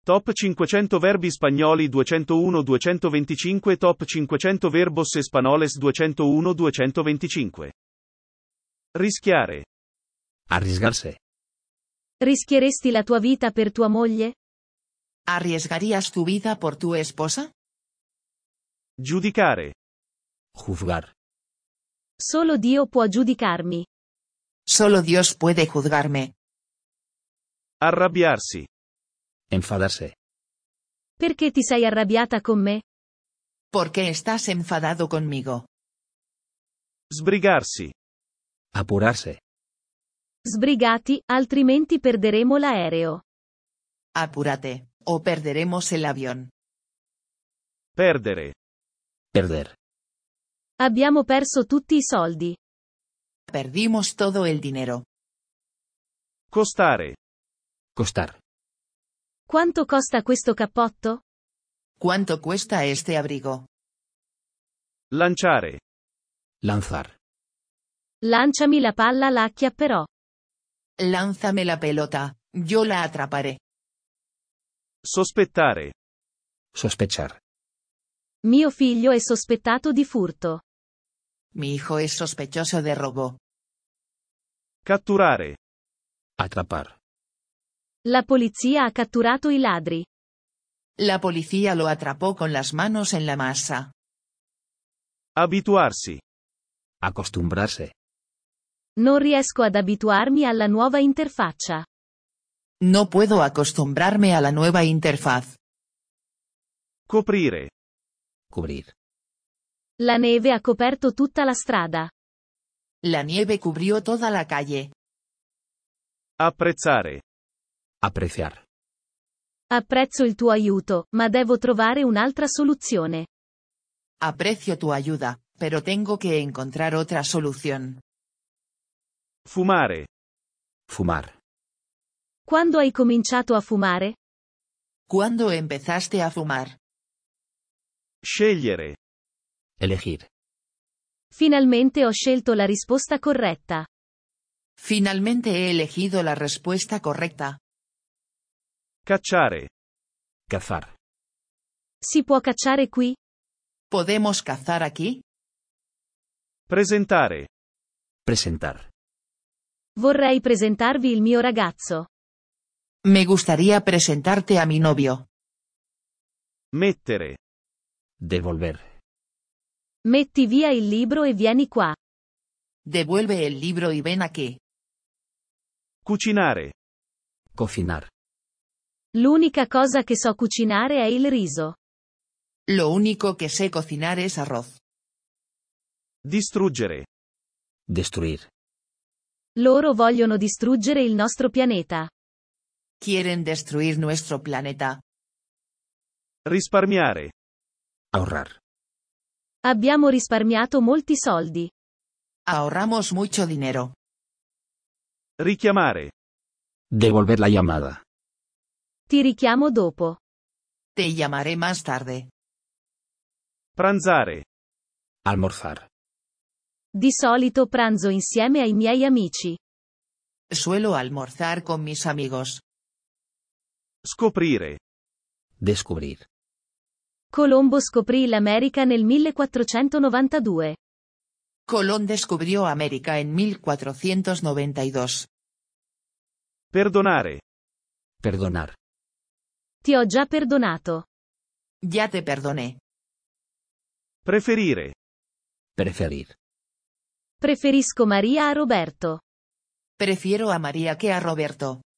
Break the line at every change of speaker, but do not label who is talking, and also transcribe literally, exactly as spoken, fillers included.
Top cinquecento verbi spagnoli duecentouno duecentoventicinque. Top cinquecento verbos españoles duecentouno duecentoventicinque. Rischiare.
Arriesgarse.
Rischieresti la tua vita per tua moglie?
¿Arriesgarías tu vida por tu esposa?
Giudicare.
Juzgar.
Solo Dio può giudicarmi.
Solo Dios puede juzgarme.
Arrabbiarsi.
Enfadarse.
Perché ti sei arrabbiata con me?
¿Por qué estás enfadado conmigo?
Sbrigarsi.
Apurarse.
Sbrigati, altrimenti perderemo l'aereo.
Apúrate, o perderemos el avión.
Perdere.
Perder.
Abbiamo perso tutti i soldi.
Perdimos todo el dinero.
Costare.
Costar.
Quanto costa questo cappotto?
¿Cuánto cuesta este abrigo?
Lanciare.
Lanzar.
Lanciami la palla, la acchiapperò.
Lánzame la pelota, yo la atraparé.
Sospettare.
Sospechar.
Mio figlio è sospettato di furto.
Mi hijo es sospechoso de robo.
Catturare.
Atrapar.
La polizia ha catturato i ladri.
La policía lo atrapó con las manos en la masa.
Abituarsi.
Acostumbrarse.
Non riesco ad abituarmi alla nuova interfaccia.
No puedo acostumbrarme a la nueva interfaz.
Coprire.
Cubrir.
La neve ha coperto tutta la strada.
La nieve cubrió toda la calle.
Apprezzare.
Apreciar.
Apprezzo il tuo aiuto, ma devo trovare un'altra soluzione.
Aprecio tu ayuda, pero tengo que encontrar otra solución.
Fumare.
Fumar.
Quando hai cominciato a fumare?
¿Cuándo empezaste a fumar?
Scegliere.
Elegir.
Finalmente ho scelto la risposta corretta.
Finalmente he elegido la respuesta correcta.
Cacciare.
Cazar.
Si può cacciare qui?
¿Podemos cazar aquí?
Presentare.
Presentar.
Vorrei presentarvi il mio ragazzo.
Me gustaría presentarte a mi novio.
Mettere.
Devolver.
Metti via il libro e vieni qua.
Devuelve el libro y ven aquí.
Cucinare.
Cocinar.
L'unica cosa che so cucinare è il riso.
Lo único que sé cocinar es arroz.
Distruggere.
Destruir.
Loro vogliono distruggere il nostro pianeta.
Quieren destruir nuestro planeta.
Risparmiare.
Ahorrar.
Abbiamo risparmiato molti soldi.
Ahorramos mucho dinero.
Richiamare.
Devolver la llamada.
Ti richiamo dopo.
Te llamaré más tarde.
Pranzare.
Almorzar.
Di solito pranzo insieme ai miei amici.
Suelo almorzar con mis amigos.
Scoprire.
Descubrir.
Colombo scoprì l'America nel millequattrocentonovantadue.
Colón descubrió América en mil cuatrocientos noventa y dos.
Perdonare.
Perdonar.
Ti ho già perdonato.
Ya te perdoné.
Preferire.
Preferir.
Preferisco Maria a Roberto.
Prefiero a María que a Roberto.